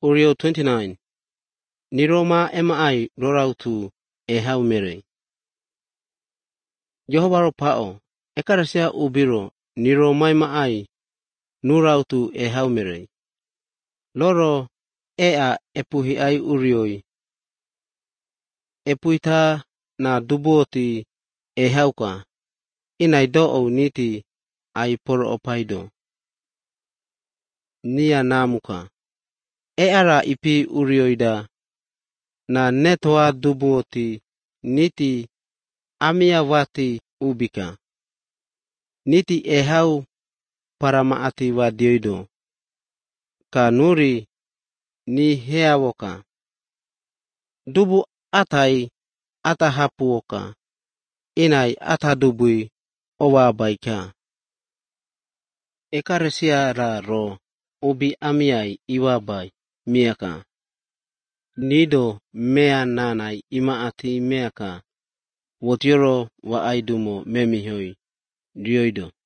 Urio 29. Niroma MI rorautu haumere. Jehovah pao. Ekarasia ubiro niroma MI nurautu haumere. Loro ea epuhi ai urioi. Epuita na dubuoti hauka. Inai do niti ai poro opaido. Nia namuka. Eara ipi urioida na netoa dubuoti niti amia wati ubika. Niti hau paramaati wadioido. Ka nuri ni heawoka. Dubu atai atahapuoka. Inai atadubui owa baika. Ekaresia ra ro ubi amiai iwabai miaka. Nido mea nanai imaati meaka. Wotioro wa aidumo memihoi. Rioido.